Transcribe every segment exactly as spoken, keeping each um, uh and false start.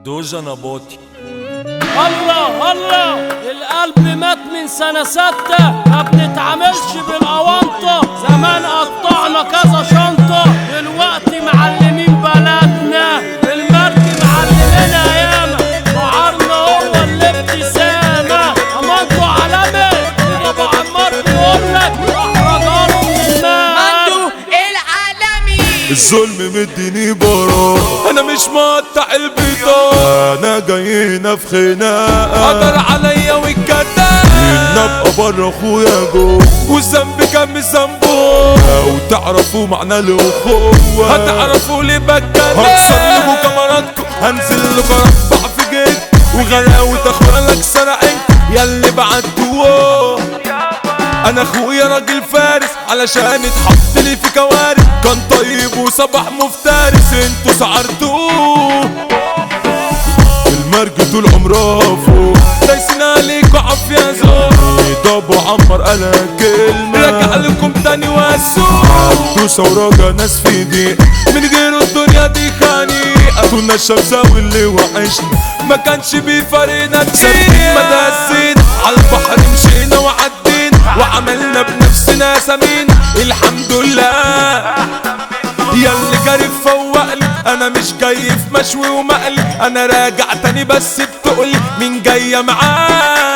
دوجا نباطي. الله الله القلب مات من سنة ستة، ما بنتعاملش بالأونطة. زمان قطعنا كذا شنطة، دلوقتي معلمين بلدنا. المركب معلمينا ياما، وعارنا هو الابتسامة. أمانته عالمي يا أبو عمار بيقولك أحرجاله من الماء. العالمي الظلم مديني برا، انا مش مقطع البيضة، انا جاينا في خناقة قدر عليا والكتاب. نبقى برا اخويا جو، والذنب كان ذنبه. لو تعرفوا معنى الاخوة هتعرفوا ليه بتكلم. هكسر لكم كاميراتكم، هنزل لكم اربع في جيت، وغلاوة اخويا لك سرقين ياللي بعتوه. انا اخويا راجل فارس علشان اتحط لي في كوارث. كان طيب وصبح مفترس، انتوا سعرتوه. المرج طول عمرها فوق، دايسين عليكوا عافية زور. ده ابو عمر قال كلمة، رجع لكم تاني والسوق. عبدو ثورة ناس في ضيق، من غيره الدنيا دي خنيقة. كنا الشمساوي اللي وحشنا، ما كانش بيفارقنا كتير. ما دسينا عالبحر مشينا وعدينا، وعملنا بنفسنا سمين الحمد لله. ياللي جاري فوقلي، انا مش جاي في مشوي ومقلي. انا راجع تاني بس بتقلي مين جاية معاه.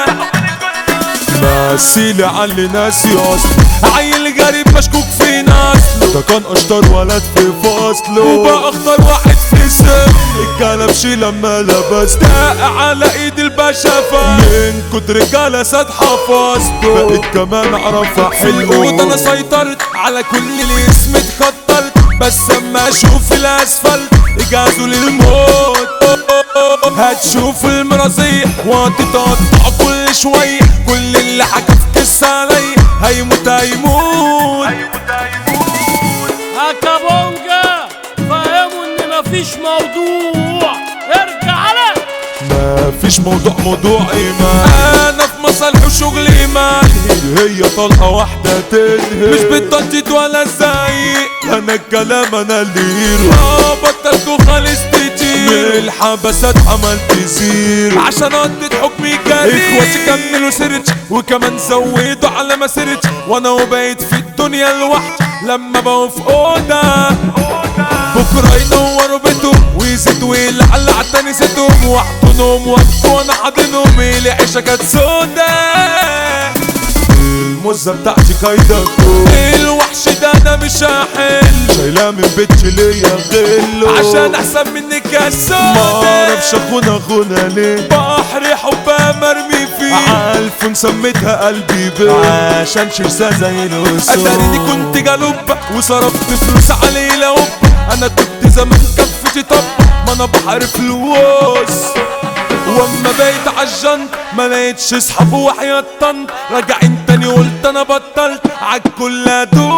مثيلي علي ناسي اصلي، عيل غريب مشكوك في نسله. ده كان اشطر ولد في فصله، وبقى اخطر واحد في سنه. الكلبش لما لبس دق على ايد البشافة، من كتر جلسات حفظته بقيت كمان اعرف احله. في الأوضة انا سيطرت على كل الاسم، اتخطرت بس اما اشوف الاسفلت اجازوا للموت. هتشوف المرازية وهتتقطع كل شوية، كل اللي حكى في قصة عليا هيموت هيموت. هكابونجا فهموا ان مفيش موضوع، ارجع على مفيش موضوع. موضوع ايمان، انا في مصالح وشغل ايمان. هي طلقة واحدة تنهي، مش بالتنطيط ولا الزعيق. انا الكلام انا اللي هيرو، اه بطلت وخالص تطير. من الحبسات عملت زيرو عشان قضيت حكمي جريء. اخواتي كملوا سيرتش وكمان زودوا على مسيرتي، وانا وبقيت في الدنيا لوحدي. لما بقوا في اوضة بكرة ينوروا بيتهم ويزيدوا ويلعلع تاني ستهم، واحضنهم وقفوا وانا حاضنهم. العيشة كانت سودا، المزة بتاعتي كايدكو. الوحش ده انا مش هحل، شايلاه من بيتي ليا غله، عشان احسن منك يا سودا. معرفش اخونا اخونا ليه، بحر حبها مرمي فيه. عالفون سميتها قلبي بيه، عشان شرسة زي الاسود. اتاريني كنت جالوبة وصرفت فلوس عليه لوبة. انا كنت زمان كفتي طب، ما انا بحر فلوس. واما بقيت عالجنط ما لقيتش اصحاب وحياة طنط. راجعين تاني قلت انا بطلت عالكل ادوس.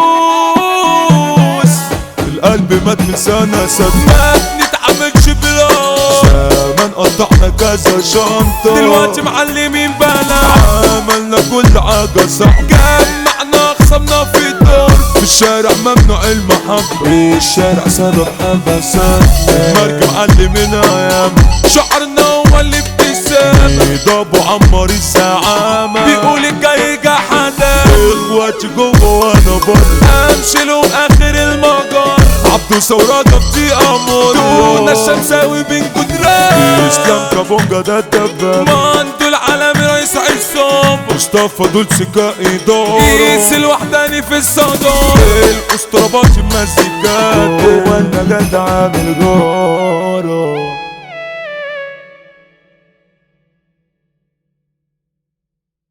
القلب مات من سنة سنة، ما بنتعاملش بلاش. زمان قطعنا كذا شنطة، دلوقتي معلمين بلا. عملنا كل حاجة صح، جمعنا خصمنا في دور. في الشارع ممنوع المحبة، الشارع سبب حبسات. المركب علمنا ياما، شعرنا هو اللي ابتسامة. ده ابو عمار الزعامة، بيقول الجاي جحدة. اخواتي جوه وانا بره، امشي لهم اخر المجر. عبدو ثورة في امور، دونا الشمساوي بين جدران. اسلام كابونجا ده الدباب، ماندو العالمي رئيس عصام. مصطفى دول سكا ادارة، قيس الوحداني في الصدارة. الاسطربات المزيكات، هو النجاة عامل جارة.